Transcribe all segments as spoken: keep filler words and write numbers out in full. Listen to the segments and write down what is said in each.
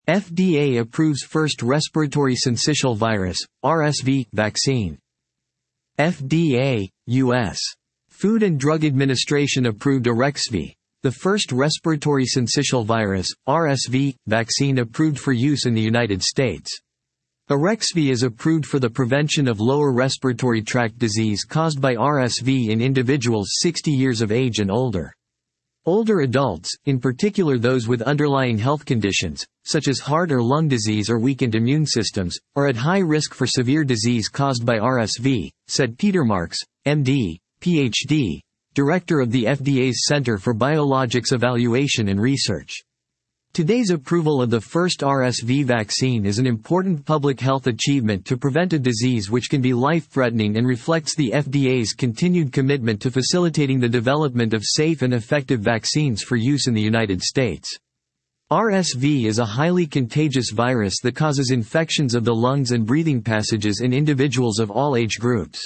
F D A approves first respiratory syncytial virus, R S V, vaccine. F D A, U S Food and Drug Administration approved Arexvy, the first respiratory syncytial virus, R S V, vaccine approved for use in the United States. Arexvy is approved for the prevention of lower respiratory tract disease caused by R S V in individuals sixty years of age and older. Older adults, in particular those with underlying health conditions, such as heart or lung disease or weakened immune systems, are at high risk for severe disease caused by R S V, said Peter Marks, M D, P H D, Director of the F D A's Center for Biologics Evaluation and Research. Today's approval of the first R S V vaccine is an important public health achievement to prevent a disease which can be life-threatening and reflects the F D A's continued commitment to facilitating the development of safe and effective vaccines for use in the United States. R S V is a highly contagious virus that causes infections of the lungs and breathing passages in individuals of all age groups.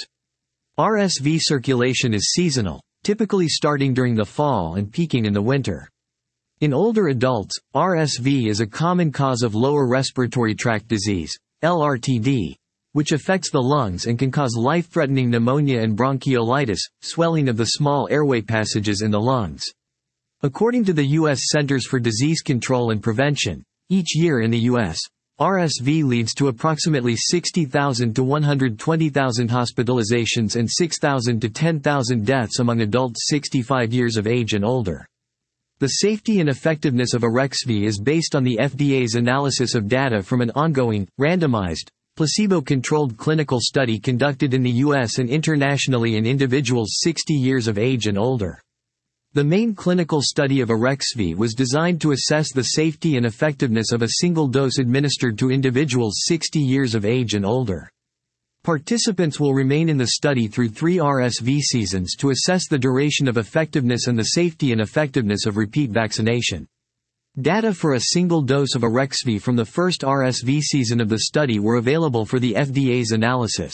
R S V circulation is seasonal, typically starting during the fall and peaking in the winter. In older adults, R S V is a common cause of lower respiratory tract disease, L R T D, which affects the lungs and can cause life-threatening pneumonia and bronchiolitis, swelling of the small airway passages in the lungs. According to the U S Centers for Disease Control and Prevention, each year in the U S, R S V leads to approximately sixty thousand to one hundred twenty thousand hospitalizations and six thousand to ten thousand deaths among adults sixty-five years of age and older. The safety and effectiveness of Arexvy is based on the F D A's analysis of data from an ongoing, randomized, placebo-controlled clinical study conducted in the U S and internationally in individuals sixty years of age and older. The main clinical study of Arexvy was designed to assess the safety and effectiveness of a single dose administered to individuals sixty years of age and older. Participants will remain in the study through three R S V seasons to assess the duration of effectiveness and the safety and effectiveness of repeat vaccination. Data for a single dose of Arexvy from the first R S V season of the study were available for the F D A's analysis.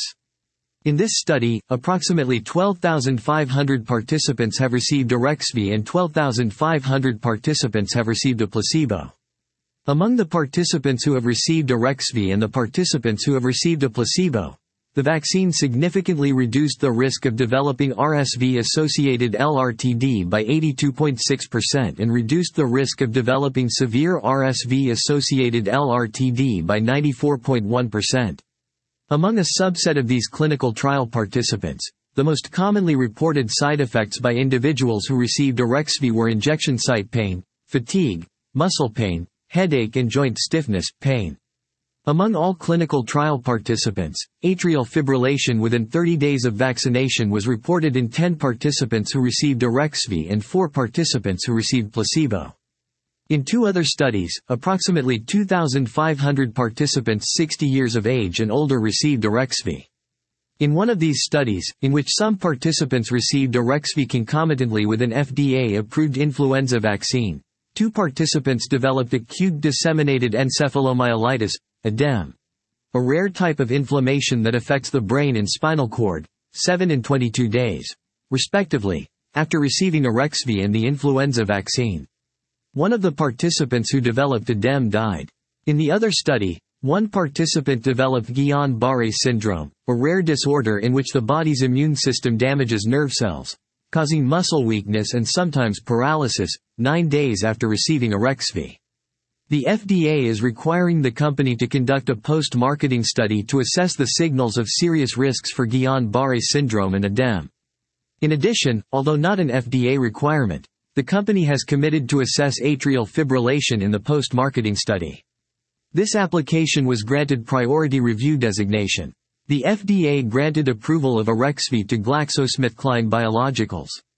In this study, approximately twelve thousand five hundred participants have received Arexvy and twelve thousand five hundred participants have received a placebo. Among the participants who have received Arexvy and the participants who have received a placebo, the vaccine significantly reduced the risk of developing R S V-associated L R T D by eighty-two point six percent and reduced the risk of developing severe R S V-associated L R T D by ninety-four point one percent. Among a subset of these clinical trial participants, the most commonly reported side effects by individuals who received Arexvy were injection site pain, fatigue, muscle pain, headache and joint stiffness, pain. Among all clinical trial participants, atrial fibrillation within thirty days of vaccination was reported in ten participants who received Arexvy and four participants who received placebo. In two other studies, approximately two thousand five hundred participants sixty years of age and older received Arexvy. In one of these studies, in which some participants received Arexvy concomitantly with an F D A-approved influenza vaccine, two participants developed acute disseminated encephalomyelitis, E D E M, a rare type of inflammation that affects the brain and spinal cord, seven and twenty-two days, respectively, after receiving Arexvy and the influenza vaccine. One of the participants who developed E D E M died. In the other study, one participant developed Guillain-Barré syndrome, a rare disorder in which the body's immune system damages nerve cells, causing muscle weakness and sometimes paralysis, nine days after receiving Arexvy. The F D A is requiring the company to conduct a post-marketing study to assess the signals of serious risks for Guillain-Barré syndrome and E D E M. In addition, although not an F D A requirement, the company has committed to assess atrial fibrillation in the post-marketing study. This application was granted priority review designation. The F D A granted approval of Arexvy to GlaxoSmithKline Biologicals.